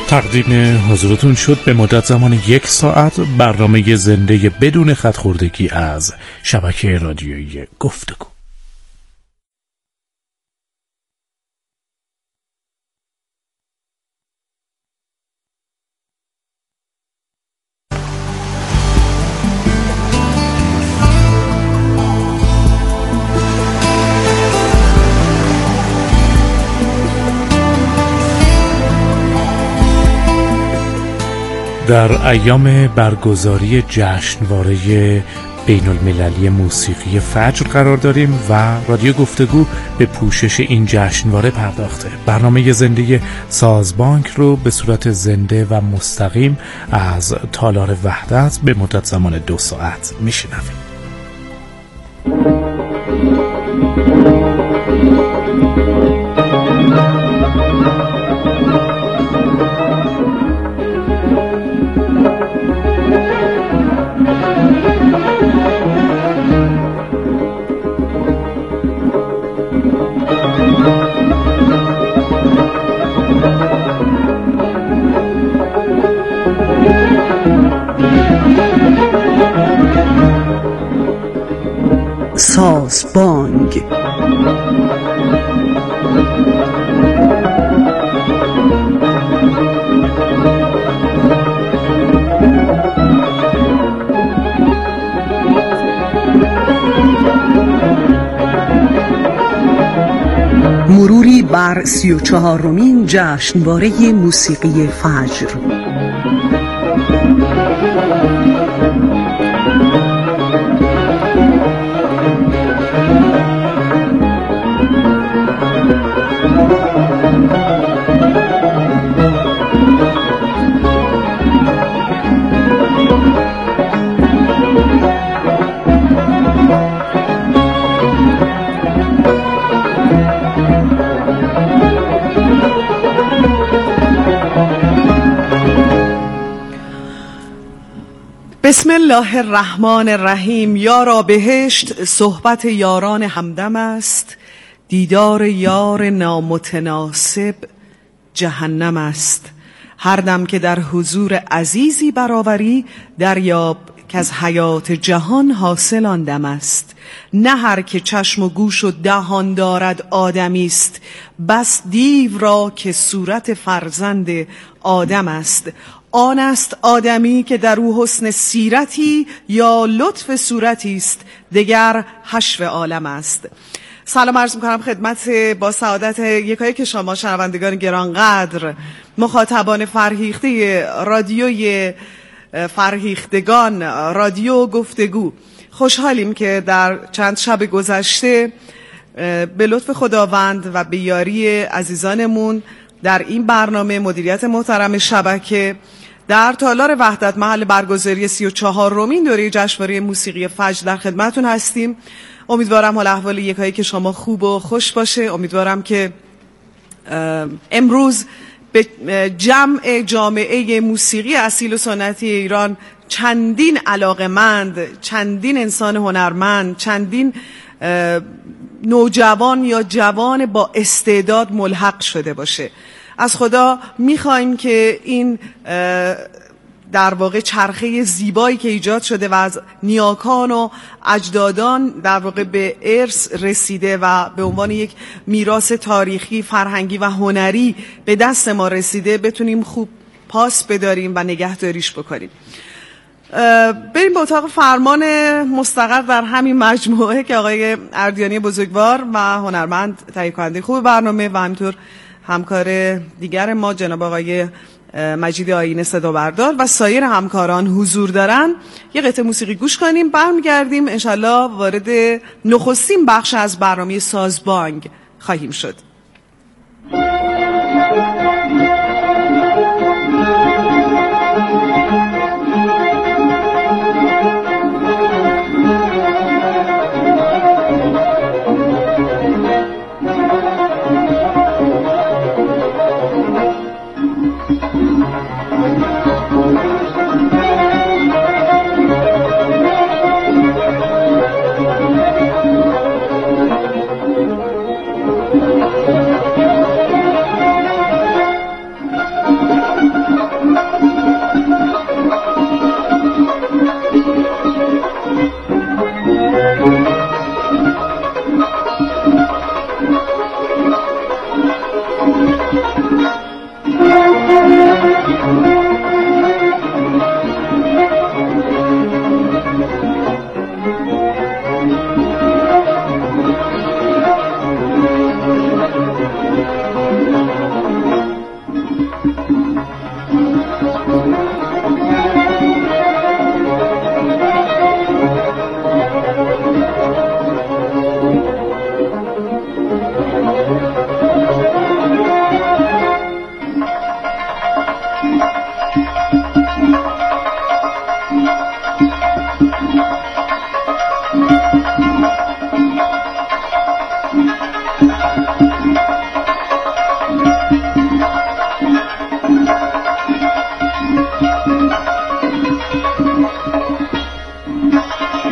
تقدیم حضورتون شد به مدت زمان 1 ساعت برنامه زنده بدون خط خوردگی از شبکه رادیویی گفتگو. در ایام برگزاری جشنواره بین المللی موسیقی فجر قرار داریم و رادیو گفتگو به پوشش این جشنواره پرداخته. برنامه زنده سازبانک رو به صورت زنده و مستقیم از تالار وحدت به مدت زمان 2 ساعت میشنویم. سازبانگ مروری بر 34مین جشنواره موسیقی فجر. بسم الله الرحمن الرحیم. یارا بهشت صحبت یاران همدم است، دیدار یار نامتناسب جهنم است. هر دم که در حضور عزیزی برآوری، دریاب که از حیات جهان حاصل آن دم است. نه هر که چشم و گوش و دهان دارد آدمی است، بس دیو را که صورت فرزند آدم است. آن است آدمی که در او حسن سیرتی یا لطف صورتی است، دگر حشو عالم است. سلام عرض می‌کنم خدمت با سعادت یکایی که شما شنوندگان گرانقدر، مخاطبان فرهیخته رادیوی فرهیختگان، رادیو گفتگو. خوشحالیم که در چند شب گذشته به لطف خداوند و به یاری عزیزانمون در این برنامه مدیریت محترم شبکه در تالار وحدت محل برگزاری 34مین دوره جشنواره موسیقی فجر در خدمتتون هستیم. امیدوارم حال احوال یکایی که شما خوب و خوش باشه. امیدوارم که امروز به جمع جامعه موسیقی اصیل و سنتی ایران چندین علاقمند، چندین انسان هنرمند، چندین نوجوان یا جوان با استعداد ملحق شده باشه. از خدا میخوایم که این در واقع چرخه زیبایی که ایجاد شده و از نیاکان و اجدادان در واقع به ارث رسیده و به عنوان یک میراث تاریخی، فرهنگی و هنری به دست ما رسیده، بتونیم خوب پاس بداریم و نگهداریش بکنیم. بریم به اتاق فرمان مستقر در همین مجموعه که آقای اردیانی بزرگوار و هنرمند تهیه کننده خوب برنامه و همینطور همکار دیگر ما جناب آقای مجید آیین صدا بردار و سایر همکاران حضور دارن. یه قطعه موسیقی گوش کنیم، برمیگردیم انشالله وارد نخستین بخش از برنامه سازبانگ خواهیم شد.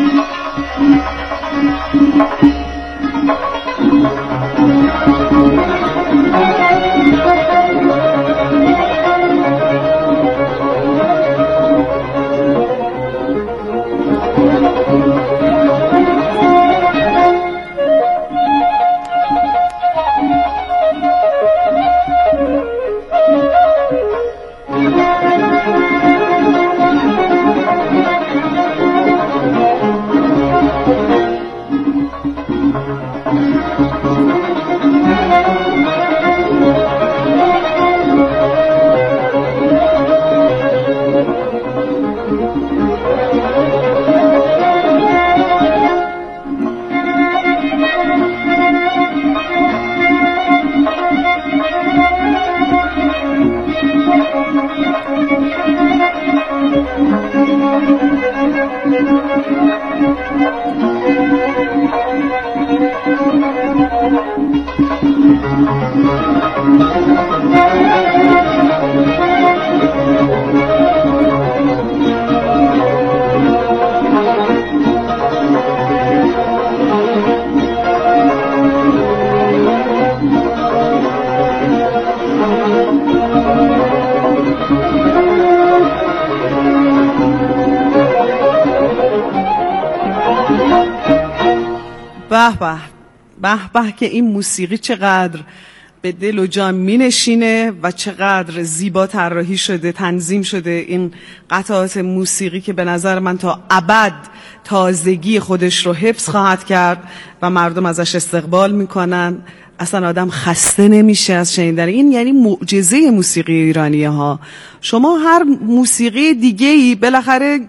به به که این موسیقی چقدر به دل و جان می نشینه و چقدر زیبا طراحی شده، تنظیم شده این قطعات موسیقی که به نظر من تا ابد تازگی خودش رو حفظ خواهد کرد و مردم ازش استقبال میکنن. اصلا آدم خسته نمیشه از شنیدن این. یعنی معجزه موسیقی ایرانی ها. شما هر موسیقی دیگه‌ای بالاخره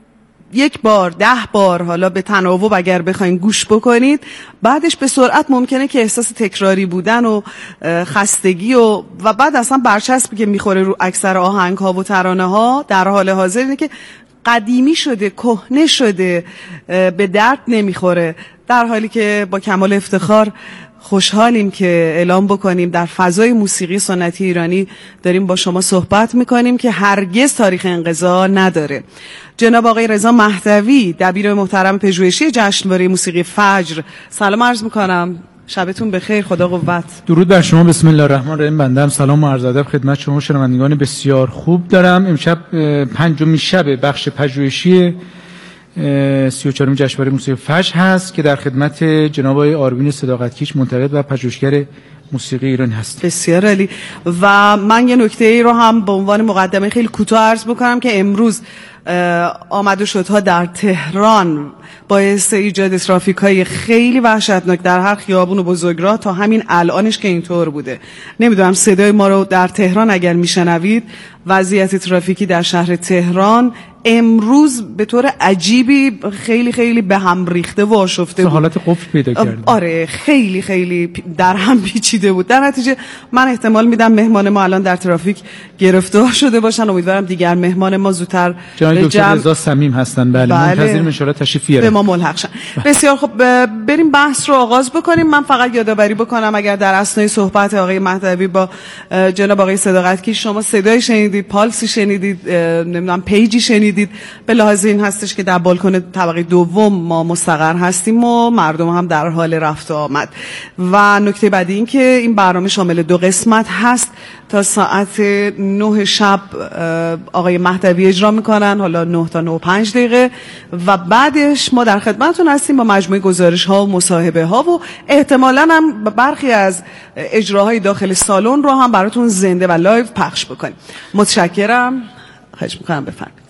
یک بار 10 بار حالا به تناوب اگر بخواین گوش بکنید، بعدش به سرعت ممکنه که احساس تکراری بودن و خستگی و بعد اصلا برچسبی که میخوره رو اکثر آهنگ ها و ترانه ها در حال حاضر اینه که قدیمی شده، کهنه شده، به درد نمیخوره. در حالی که با کمال افتخار خوشحالیم که اعلام بکنیم در فضای موسیقی سنتی ایرانی داریم با شما صحبت میکنیم که هرگز تاریخ انقضا نداره. جناب آقای رضا مهدوی، دبیر محترم پژوهشی جشنواره موسیقی فجر، سلام عرض میکنم. شبتون بخیر، خدا قوت. درود بر شما. بسم الله الرحمن الرحیم. بنده هم سلام و عرض ادب خدمت شما شنوندگان بسیار خوب دارم. امشب پنجمین شب بخش پژوهشی 34 جشنواره موسیقی فجر هست که در خدمت جناب آقای آروین صداقتکیش، منتقد و پژوهشگر موسیقی ایران هست. بسیار عالی. و من یه نکته ای رو هم به عنوان مقدمه خیلی کوتاه عرض بکنم که امروز آمد و شدها در تهران باعث ایجاد ترافیک‌های خیلی وحشتناک در هر خیابون و بزرگراه تا همین الانش که اینطور بوده. نمیدونم صدای ما رو در تهران اگر میشنوید، وضعیت ترافیکی در شهر تهران امروز به طور عجیبی خیلی خیلی به هم ریخته و آشفته بود. حالت قفل پیدا کرد. آره خیلی خیلی در هم پیچیده بود. در نتیجه من احتمال میدم مهمان ما الان در ترافیک گرفتار شده باشن. امیدوارم دیگر مهمان ما زودتر جناب دکتر رضا صمیم هستن. بله منتظریم ان شاء الله تشریف بیارن. به ما ملحق شن. بسیار خب، بریم بحث رو آغاز بکنیم. من فقط یادآوری بکنم اگر در اثنای صحبت آقای مهدوی با جناب آقای صداقتکی شما صدای شنیدید، پالسی شنیدید، نمیدونم پیجی شنیدید، به لحاظ این هستش که در بالکن طبقه دوم ما مستقر هستیم و مردم هم در حال رفت و آمد. و نکته بعدی این که این برنامه شامل 2 قسمت هست. تا ساعت 9 شب آقای مهدوی اجرا میکنن، حالا 9 تا 9:05 دقیقه، و بعدش ما در خدمتتون هستیم با مجموعه گزارش ها و مصاحبه ها و احتمالاً هم برخی از اجراهای داخل سالن رو هم براتون زنده و لایو پخش بکنیم. متشکرم. خواهش میکنم بفرمایید.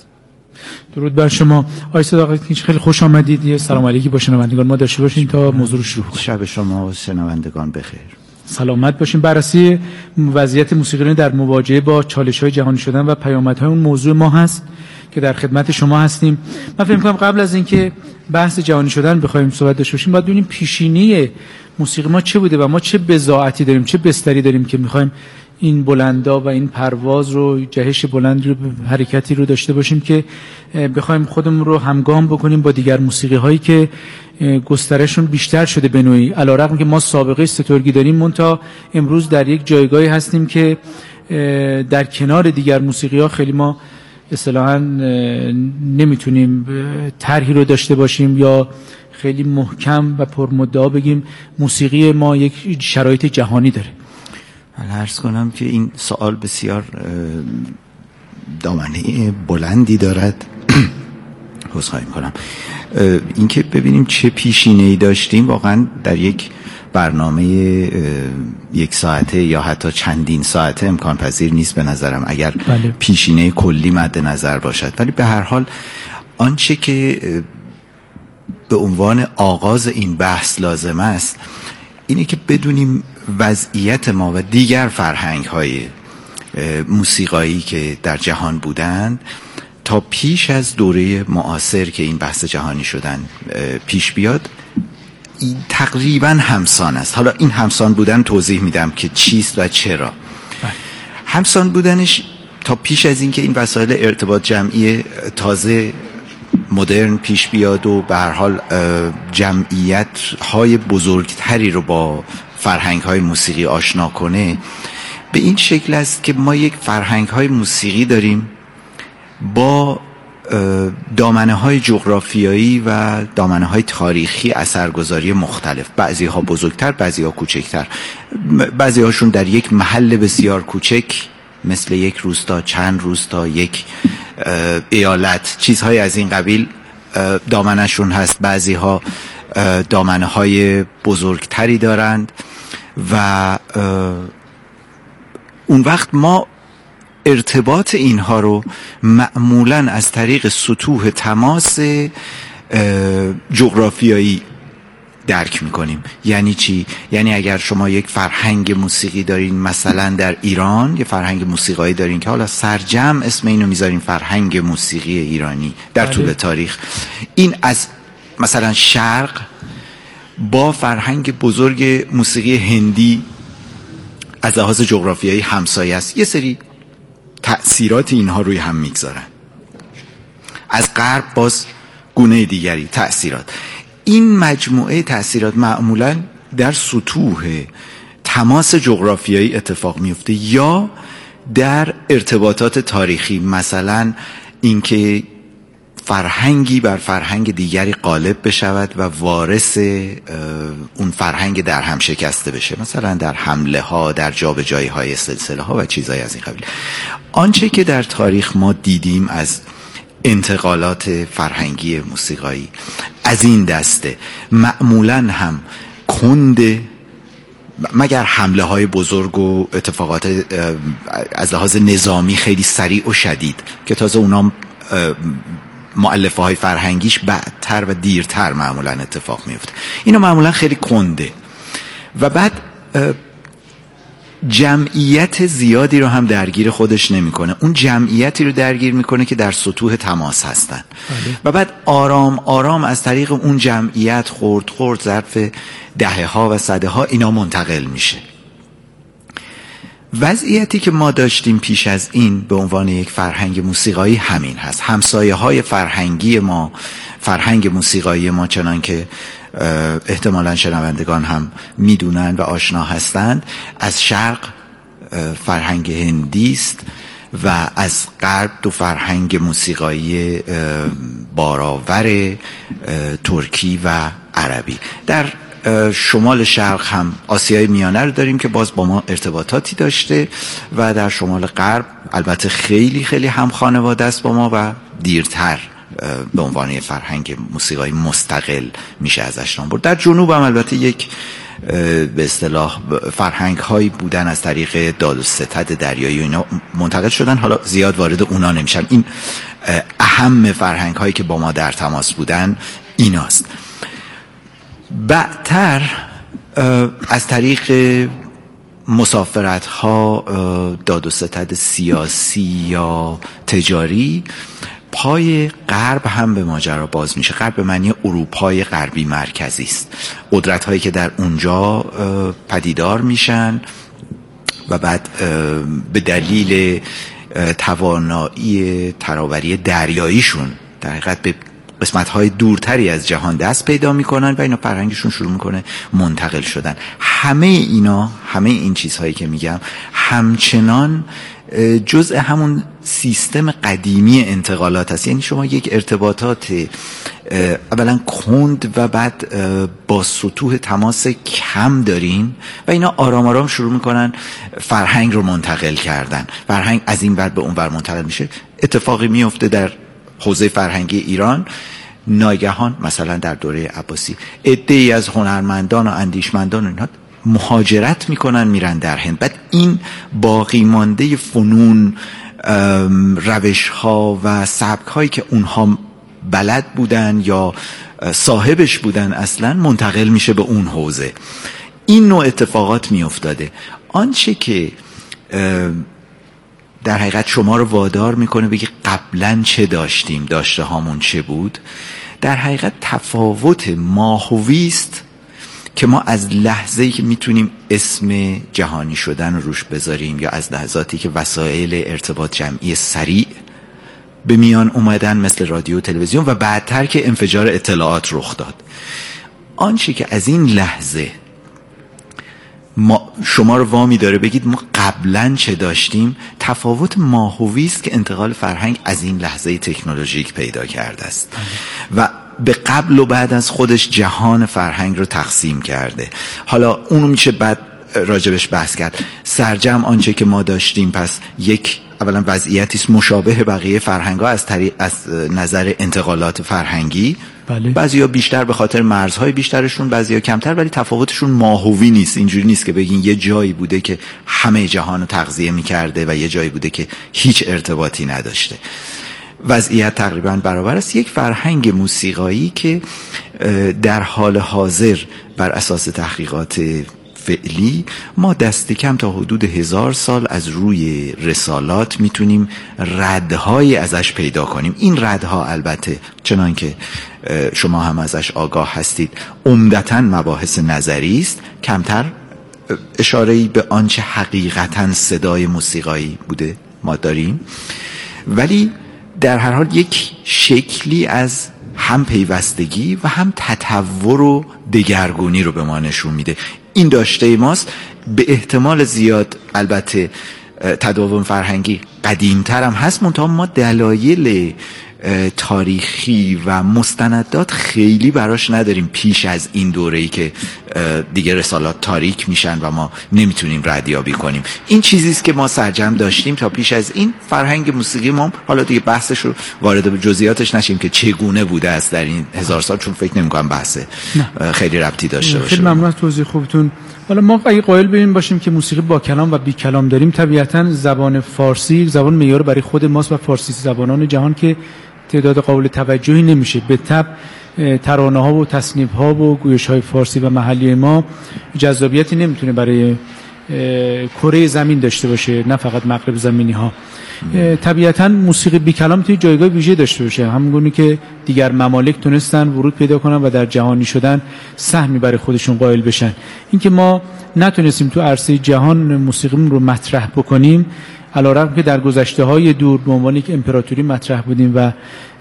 درود بر شما. آقای صداقتکی خیلی خوش آمدید. یه سلام علیکی با شنوندگان ما داشته باشیم تا موضوع رو شروع کنیم. شب شما و شنوندگان بخیر. سلامت باشیم. بررسی وضعیت موسیقی در مواجهه با چالش‌های جهانی شدن و پیامدهای اون موضوع ما هست که در خدمت شما هستیم. من فکر می‌کنم قبل از اینکه بحث جهانی شدن بخوایم صحبت داشته باشیم باید ببینیم پیشینی موسیقی ما چه بوده و ما چه بضاعتی داریم، چه بستری داریم که می‌خوایم این بلندا و این پرواز رو، جهش بلند رو، حرکتی رو داشته باشیم که بخوایم خودمون رو همگام بکنیم با دیگر موسیقی هایی که گسترششون بیشتر شده به نوعی. علی‌رغم که ما سابقه سترگی داریم، منتها امروز در یک جایگاهی هستیم که در کنار دیگر موسیقی ها خیلی ما اصطلاحاً نمیتونیم طرحی رو داشته باشیم یا خیلی محکم و پرمدعا بگیم موسیقی ما یک شرایط جهانی داره. من عرض کنم که این سوال بسیار دامنه بلندی دارد. عذرخواهی می‌کنم. اینکه ببینیم چه پیشینه‌ای داشتیم واقعا در یک برنامه 1 ساعته یا حتی چندین ساعته امکان پذیر نیست به نظرم اگر بله. پیشینه کلی مد نظر باشد. ولی به هر حال آنچه که به عنوان آغاز این بحث لازم است اینه که بدونیم وضعیت ما و دیگر فرهنگ‌های موسیقایی که در جهان بودند تا پیش از دوره معاصر که این بحث جهانی شدن پیش بیاد تقریبا همسان است. حالا این همسان بودن توضیح میدم که چیست و چرا. همسان بودنش تا پیش از این که این وسایل ارتباط جمعی تازه مدرن پیش بیاد و به هر حال جمعیت های بزرگتری رو با فرهنگ های موسیقی آشنا کنه، به این شکل است که ما یک فرهنگ های موسیقی داریم با دامنه های جغرافیایی و دامنه های تاریخی اثرگذاری مختلف، بعضی ها بزرگتر، بعضی ها کوچکتر، بعضی هاشون در یک محل بسیار کوچک مثل یک روستا، چند روستا، یک ایالت، چیزهای از این قبیل دامنهشون هست. بعضی ها دامنه های بزرگتری دارند و اون وقت ما ارتباط اینها رو معمولاً از طریق سطوح تماس جغرافیایی درک میکنیم. یعنی چی؟ یعنی اگر شما یک فرهنگ موسیقی دارین مثلا در ایران، یه فرهنگ موسیقایی دارین که حالا سرجم اسم اینو میذارین فرهنگ موسیقی ایرانی در طول تاریخ، این از مثلا شرق با فرهنگ بزرگ موسیقی هندی از لحاظ جغرافیایی همسایه است، یه سری تأثیرات اینها روی هم میگذارن. از غرب باز گونه دیگری تأثیرات. این مجموعه تأثیرات معمولا در سطوح تماس جغرافیایی اتفاق میفته یا در ارتباطات تاریخی، مثلا اینکه فرهنگی بر فرهنگ دیگری غالب بشود و وارث اون فرهنگ در هم شکسته بشه، مثلا در حمله ها، در جابجایی های سلسله ها و چیزهای از این قبیل. آنچه که در تاریخ ما دیدیم از انتقالات فرهنگی موسیقایی از این دسته معمولاً هم کند، مگر حمله های بزرگ و اتفاقات از لحاظ نظامی خیلی سریع و شدید که تازه اونا مؤلفه های فرهنگیش بعدتر و دیرتر معمولا اتفاق میفته، اینا معمولا خیلی کنده و بعد جمعیت زیادی رو هم درگیر خودش نمیکنه، اون جمعیتی رو درگیر میکنه که در سطوح تماس هستن و بعد آرام آرام از طریق اون جمعیت خورد ظرف دهه ها و صده ها اینا منتقل میشه. وضعیتی که ما داشتیم پیش از این به عنوان یک فرهنگ موسیقایی همین هست. همسایه های فرهنگی ما، فرهنگ موسیقایی ما، چنان که احتمالاً شنوندگان هم میدونن و آشنا هستند، از شرق فرهنگ هندی است و از غرب دو فرهنگ موسیقایی بارآور ترکی و عربی. در شمال شرق هم آسیای میانه رو داریم که باز با ما ارتباطاتی داشته و در شمال غرب البته خیلی خیلی هم خانواده است با ما و دیرتر به عنوان فرهنگ موسیقایی مستقل میشه ازش نام برد. در جنوب هم البته یک به اصطلاح فرهنگ هایی بودن از طریق داد و ستد دریایی و اینا منتقل شدن، حالا زیاد وارد اونا نمیشم. این اهم فرهنگ هایی که با ما در تماس بودن ایناست. بعدتر از طریق مسافرت ها، داد و ستد سیاسی یا تجاری، پای غرب هم به ماجرا باز میشه. غرب به معنی اروپای غربی مرکزی است. قدرت هایی که در اونجا پدیدار میشن و بعد به دلیل توانایی تراوری دریاییشون در حقیقت به قسمت‌های دورتری از جهان دست پیدا میکنن و اینا فرهنگشون شروع میکنه منتقل شدن. همه اینا، همه این چیزهایی که میگم همچنان جزء همون سیستم قدیمی انتقالات هست. یعنی شما یک ارتباطات اولا کند و بعد با سطوح تماس کم دارین و اینا آرام آرام شروع میکنن فرهنگ رو منتقل کردن. فرهنگ از این ور به اون ور منتقل میشه. اتفاقی میفته در حوزه فرهنگی ایران، ناگهان مثلا در دوره عباسی عده‌ای از هنرمندان و اندیشمندان و اینها مهاجرت میکنن میرن در هند. بعد این باقی مانده فنون، روش ها و سبک هایی که اونها بلد بودن یا صاحبش بودن اصلا منتقل میشه به اون حوزه. این نوع اتفاقات میافتاده. آنچه که در حقیقت شما رو وادار میکنه بگی قبلا چه داشتیم، داشته هامون چه بود، در حقیقت تفاوت ماهوی است که ما از لحظه‌ای که میتونیم اسم جهانی شدن رو روش بذاریم یا از لحظاتی که وسایل ارتباط جمعی سریع به میان اومدن مثل رادیو و تلویزیون و بعدتر که انفجار اطلاعات رخ داد، آنچه که از این لحظه شما رو وامی داره بگید ما قبلا چه داشتیم، تفاوت ماهوی است که انتقال فرهنگ از این لحظه تکنولوژیک پیدا کرده است و به قبل و بعد از خودش جهان فرهنگ رو تقسیم کرده. حالا اونو میشه بعد راجبش بحث کرد. سرجم آنچه که ما داشتیم پس یک اولا وضعیتی است مشابه بقیه فرهنگ‌ها از نظر انتقالات فرهنگی. بله. بعضیا بیشتر به خاطر مرزهای بیشترشون، بعضیا کمتر، ولی تفاوتشون ماهوی نیست. اینجوری نیست که بگین یه جایی بوده که همه جهان رو تغذیه می‌کرده و یه جایی بوده که هیچ ارتباطی نداشته. وضعیت تقریبا برابر است. یک فرهنگ موسیقایی که در حال حاضر بر اساس تحقیقات فعلی ما دست کم تا حدود 1000 سال از روی رسالات میتونیم ردهای ازش پیدا کنیم. این ردها البته چنان که شما هم ازش آگاه هستید عمدتاً مباحث نظری است، کمتر اشاره‌ای به آنچه حقیقتاً صدای موسیقایی بوده ما داریم، ولی در هر حال یک شکلی از هم پیوستگی و هم تطور و دگرگونی رو به ما نشون میده. این داشته ماست. به احتمال زیاد البته تداوم فرهنگی قدیمتر هم هست، منتها ما دلایل تاریخی و مستندات خیلی براش نداریم پیش از این دوره‌ای که دیگه رسالات تاریک میشن و ما نمیتونیم ردیابی کنیم. این چیزیست که ما سرجم داشتیم تا پیش از این. فرهنگ موسیقی ما حالا دیگه بحثش رو وارد به جزئیاتش نشیم که چگونه بوده است در این 1000 سال، چون فکر نمی‌کنم بحث خیلی ربطی داشته باشه. خیلی ممنون از توضیح خوبتون. حالا ما اگه قائل ببین باشیم که موسیقی با کلام و بی کلام داریم، طبیعتاً زبان فارسی زبان معیار برای خود ماست و فارسی زبانان جهان که تعداد قابل توجهی نمیشه. به تبع ترانه ها و تصنیف ها و گویش های فارسی و محلی ما جذابیتی نمیتونه برای کره زمین داشته باشه، نه فقط مغرب زمینی ها. طبیعتاً موسیقی بی کلام توی جایگاه ویژه داشته باشه، همونگونه که دیگر ممالک تونستن ورود پیدا کنن و در جهانی شدن سهمی برای خودشون قائل بشن. اینکه ما نتونستیم تو عرصه جهان موسیقیمون رو مطرح بکنیم، علیرغم که در گذشته‌های دور به عنوان یک امپراتوری مطرح بودیم و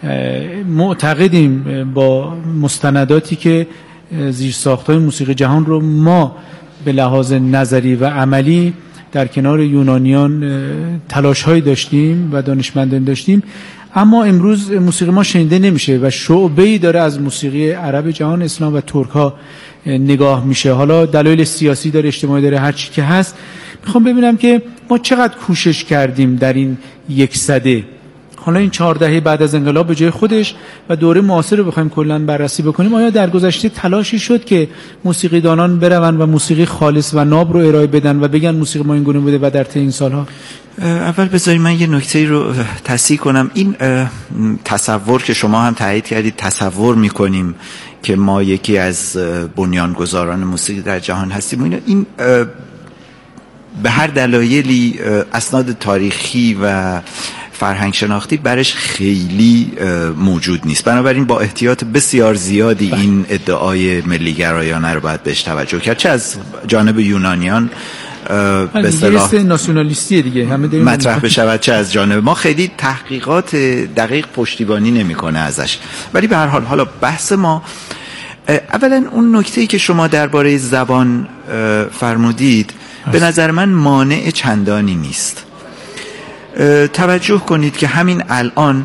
معتقدیم با مستنداتی که زیرساخت‌های موسیقی جهان رو ما به لحاظ نظری و عملی در کنار یونانیان تلاش‌هایی داشتیم و دانشمندان داشتیم، اما امروز موسیقی ما شنیده نمیشه و شعبه‌ای داره از موسیقی عرب جهان اسلام و ترک‌ها نگاه میشه. حالا دلایل سیاسی داره، اجتماعی داره، هر چی که هست. میخوام ببینم که ما چقدر کوشش کردیم در این یک سده، حالا این 4 دهه بعد از انقلاب به جای خودش و دوره معاصر رو بخوایم کلاً بررسی بکنیم، آیا در گذشته تلاشی شد که موسیقی دانان برون و موسیقی خالص و ناب رو ارائه بدن و بگن موسیقی ما این گونه بوده و در طی این سالها؟ اول بذارید من یه نکته رو تصحیح کنم. این تصور که شما هم تایید کردید، تصور میکنیم که ما یکی از بنیانگذاران موسیقی در جهان هستیم، این به هر دلایلی اسناد تاریخی و فرهنگ شناختی برش خیلی موجود نیست. بنابراین با احتیاط بسیار زیادی این ادعای ملی‌گرایانه رو باید بهش توجه کرد، چه از جانب یونانیان به اصطلاح ناسیونالیستی دیگه همه مطرح بشود، چه از جانب ما. خیلی تحقیقات دقیق پشتیبانی نمیکنه ازش. ولی به هر حال حالا بحث ما اولا اون نکته‌ای که شما درباره زبان فرمودید به نظر من مانع چندانی نیست. توجه کنید که همین الان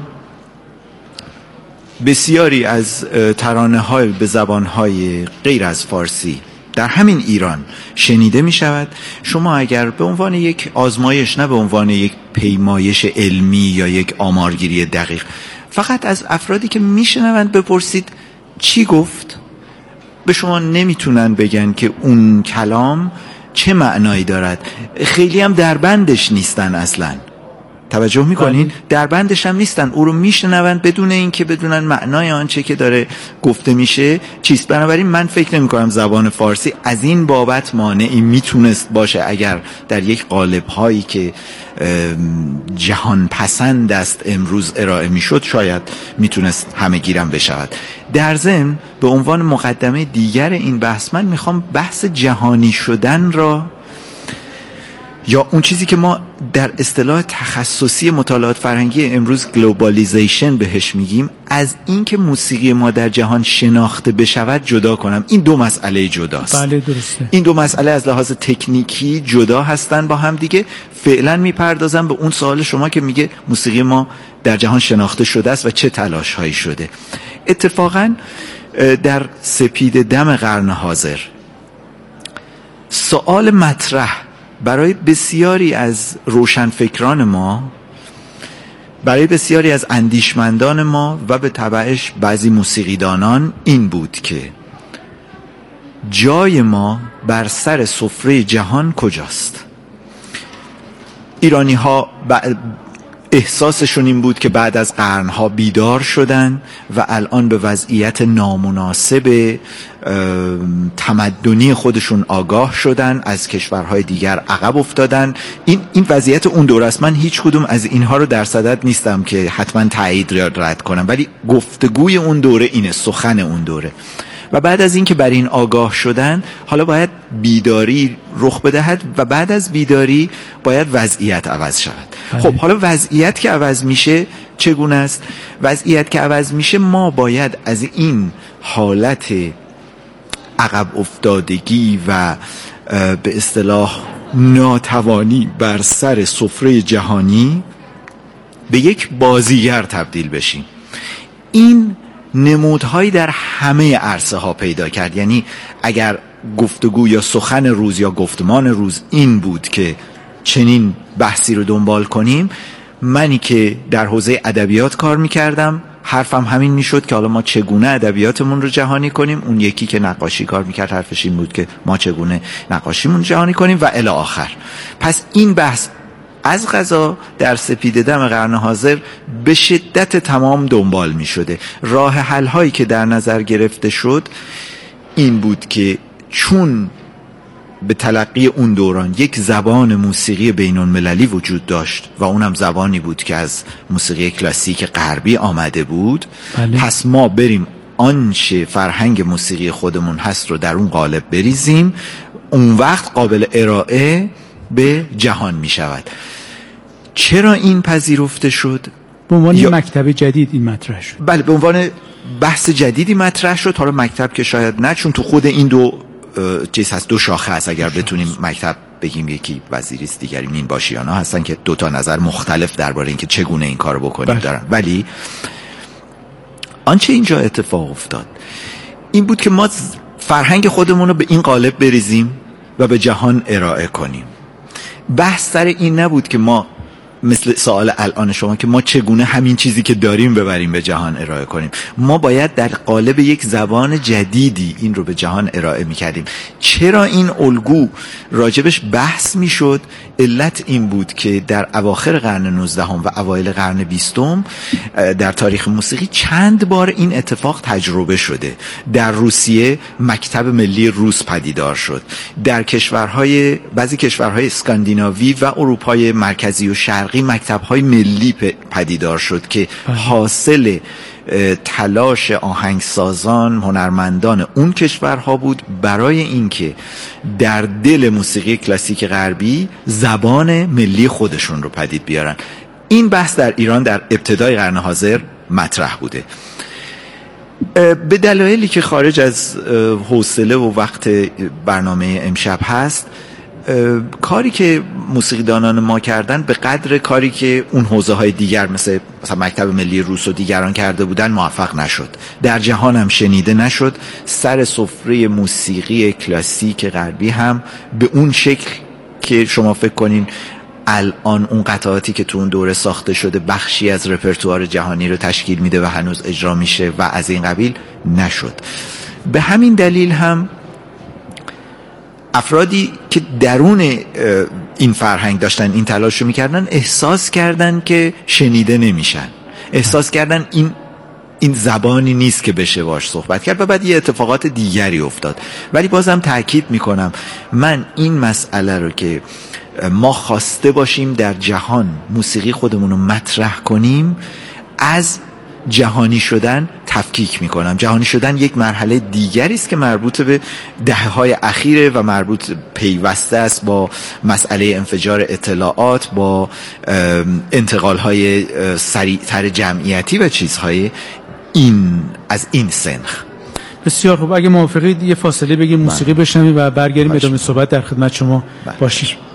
بسیاری از ترانه‌های به زبان‌های غیر از فارسی در همین ایران شنیده می شود. شما اگر به عنوان یک آزمایش، نه به عنوان یک پیمایش علمی یا یک آمارگیری دقیق، فقط از افرادی که می شنوند بپرسید چی گفت، به شما نمیتونن بگن که اون کلام چه معنایی دارد. خیلی هم در بندش نیستن اصلا. توجه میکنین؟ در بندش هم نیستن، او رو میشنوند بدون اینکه بدونن معنای آنچه که داره گفته میشه چیست. بنابراین من فکر نمی کنم زبان فارسی از این بابت مانعی میتونست باشه. اگر در یک قالب هایی که جهان پسند است امروز ارائه میشد، شاید میتونست همه گیرم بشود. در ضمن به عنوان مقدمه دیگر این بحث، من میخوام بحث جهانی شدن را، یا اون چیزی که ما در اصطلاح تخصصی مطالعات فرهنگی امروز گلوبالیزیشن بهش میگیم، از این که موسیقی ما در جهان شناخته بشود جدا کنم. این دو مسئله جداست. بله درسته. این دو مسئله از لحاظ تکنیکی جدا هستن با هم دیگه. فعلا میپردازم به اون سوال شما که میگه موسیقی ما در جهان شناخته شده است و چه تلاش هایی شده. اتفاقا در سپید دم قرن حاضر سوال مطرح برای بسیاری از روشنفکران ما، برای بسیاری از اندیشمندان ما و به تبعش بعضی موسیقیدانان این بود که جای ما بر سر سفره جهان کجاست؟ ایرانی ها احساسشون این بود که بعد از قرنها بیدار شدن و الان به وضعیت نامناسب تمدنی خودشون آگاه شدن، از کشورهای دیگر عقب افتادن. این وضعیت اون دوره است. من هیچ کدوم از اینها رو در صدد نیستم که حتما تایید یا رد کنم، ولی گفتگوی اون دوره اینه، سخن اون دوره. و بعد از این که بر این آگاه شدن، حالا باید بیداری رخ بدهد و بعد از بیداری باید وضعیت عوض شود. خب حالا وضعیت که عوض میشه چگونه است؟ وضعیت که عوض میشه، ما باید از این حالت عقب افتادگی و به اصطلاح ناتوانی بر سر سفره جهانی به یک بازیگر تبدیل بشیم. این نمودهایی در همه عرصه ها پیدا کرد. یعنی اگر گفتگو یا سخن روز یا گفتمان روز این بود که چنین بحثی رو دنبال کنیم، منی که در حوزه ادبیات کار میکردم حرفم همین میشد که حالا ما چگونه ادبیاتمون رو جهانی کنیم. اون یکی که نقاشی کار میکرد حرفش این بود که ما چگونه نقاشیمون جهانی کنیم و الی آخر. پس این بحث از قضا در سپید دم قرن حاضر به شدت تمام دنبال می شده. راه حل هایی که در نظر گرفته شد این بود که چون به تلقی اون دوران یک زبان موسیقی بین المللی وجود داشت و اونم زبانی بود که از موسیقی کلاسیک غربی آمده بود، پس ما بریم آنچه فرهنگ موسیقی خودمون هست رو در اون قالب بریزیم، اون وقت قابل ارائه به جهان می شود. چرا این پذیرفته شد؟ به عنوان مکتب جدید این مطرح شد. بله، به عنوان بحث جدیدی مطرح شد. حالا مکتب که شاید نه، چون تو خود این دو چیز هست، دو شاخه هست. اگر بتونیم مکتب بگیم یکی وزیریست دیگری مینباشیانا هستن که دو تا نظر مختلف درباره اینکه چگونه این کارو بکنیم دارن. ولی آنچه اینجا اتفاق افتاد این بود که ما فرهنگ خودمون رو به این قالب بریزیم و به جهان ارائه کنیم. بحث سر این نبود که ما مثل سوال الان شما که ما چگونه همین چیزی که داریم ببریم به جهان ارائه کنیم. ما باید در قالب یک زبان جدیدی این رو به جهان ارائه می‌کردیم. چرا این الگو راجبش بحث می‌شد؟ علت این بود که در اواخر قرن 19 و اوایل قرن 20 در تاریخ موسیقی چند بار این اتفاق تجربه شده. در روسیه مکتب ملی روس پدیدار شد. در بعضی کشورهای اسکاندیناوی و اروپای مرکزی و شرقی مکتب‌های ملی پدیدار شد که حاصل تلاش آهنگسازان، هنرمندان اون کشورها بود برای اینکه در دل موسیقی کلاسیک غربی زبان ملی خودشون رو پدید بیارن. این بحث در ایران در ابتدای قرن حاضر مطرح بوده. به دلایلی که خارج از حوصله و وقت برنامه امشب هست، کاری که موسیقیدانان ما کردن به قدر کاری که اون حوزه های دیگر مثلا مکتب ملی روس و دیگران کرده بودن موفق نشد. در جهان هم شنیده نشد. سر سفره موسیقی کلاسیک غربی هم به اون شکل که شما فکر کنین الان اون قطعاتی که تو اون دوره ساخته شده بخشی از رپرتوار جهانی رو تشکیل میده و هنوز اجرا میشه و از این قبیل نشد. به همین دلیل هم افرادی که درون این فرهنگ داشتن این تلاش رو میکردن احساس کردن که شنیده نمیشن، احساس کردن این زبانی نیست که بشه باش صحبت کرد و بعد یه اتفاقات دیگری افتاد. ولی بازم تأکید میکنم من این مسئله رو که ما خواسته باشیم در جهان موسیقی خودمون رو مطرح کنیم از جهانی شدن تفکیک میکنم. جهانی شدن یک مرحله دیگری است که مربوط به دهه‌های اخیره و مربوط پیوسته است با مسئله انفجار اطلاعات، با انتقال‌های سریعتر جمعیتی و چیزهای از این سنخ. بسیار خوب. اگه موافقید یه فاصله بگیم موسیقی بشنویم و برگردیم ادامه صحبت در خدمت شما باشیم.